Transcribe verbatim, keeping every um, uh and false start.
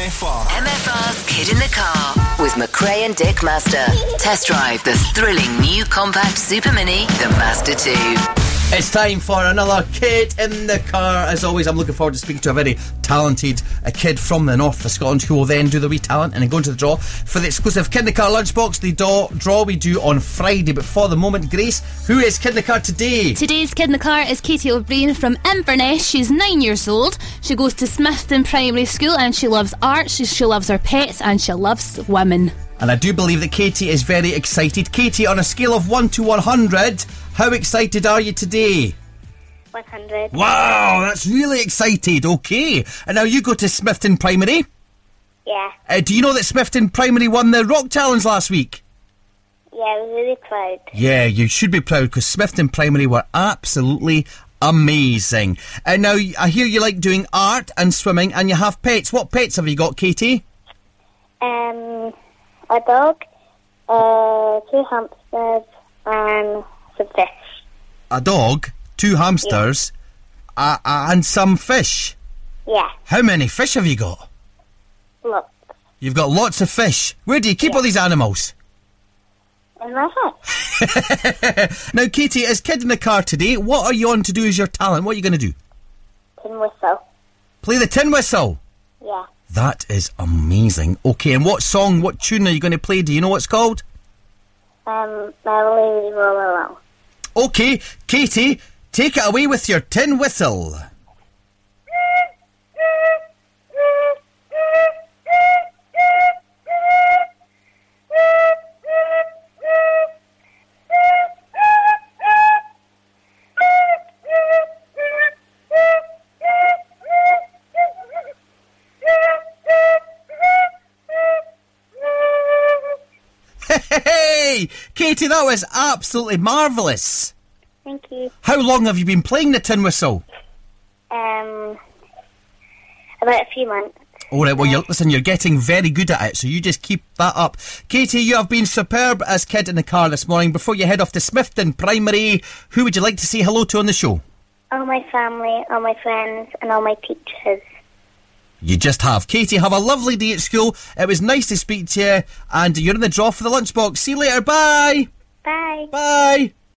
F R. M F R's Kid in the Car with McRae and Dick Master. Test drive the thrilling new compact Super Mini, the Master two. It's time for another Kid in the Car. As always, I'm looking forward to speaking to a very talented a kid from the north of Scotland who will then do the wee talent and then go into the draw for the exclusive Kid in the Car lunchbox. The do- draw we do on Friday. But for the moment, Grace, who is Kid in the Car today? Today's Kid in the Car is Katie O'Brien from Inverness. She's nine years old. She goes to Smithton Primary School and she loves art, she, she loves her pets and she loves women. And I do believe that Katie is very excited. Katie, on a scale of one to one hundred, how excited are you today? one hundred. Wow, that's really excited. Okay. And now you go to Smithton Primary. Yeah. Uh, do you know that Smithton Primary won the Rock Challenge last week? Yeah, I was really proud. Yeah, you should be proud because Smithton Primary were absolutely amazing. And now I hear you like doing art and swimming and you have pets. What pets have you got, Katie? Um, a dog, uh, two hamsters, and some fish. A dog, two hamsters, yeah. uh, uh, and some fish. Yeah. How many fish have you got? Lots. You've got lots of fish. Where do you keep yeah. all these animals? In my house. Now, Katie, as Kid in the Car today, what are you on to do as your talent? What are you going to do? Tin whistle. Play the tin whistle? Yeah. That is amazing. Okay, and what song, what tune are you going to play? Do you know what it's called? Um, Merrily Roll Along. Okay, Katie, take it away with your tin whistle. Hey, Katie, that was absolutely marvellous. Thank you. How long have you been playing the tin whistle? Um, about a few months. All right, well, you're, listen, you're getting very good at it, so you just keep that up. Katie, you have been superb as Kid in the Car this morning. Before you head off to Smithton Primary, who would you like to say hello to on the show? All my family, all my friends, and all my teachers. You just have. Katie, have a lovely day at school. It was nice to speak to you, and you're in the draw for the lunchbox. See you later. Bye. Bye. Bye.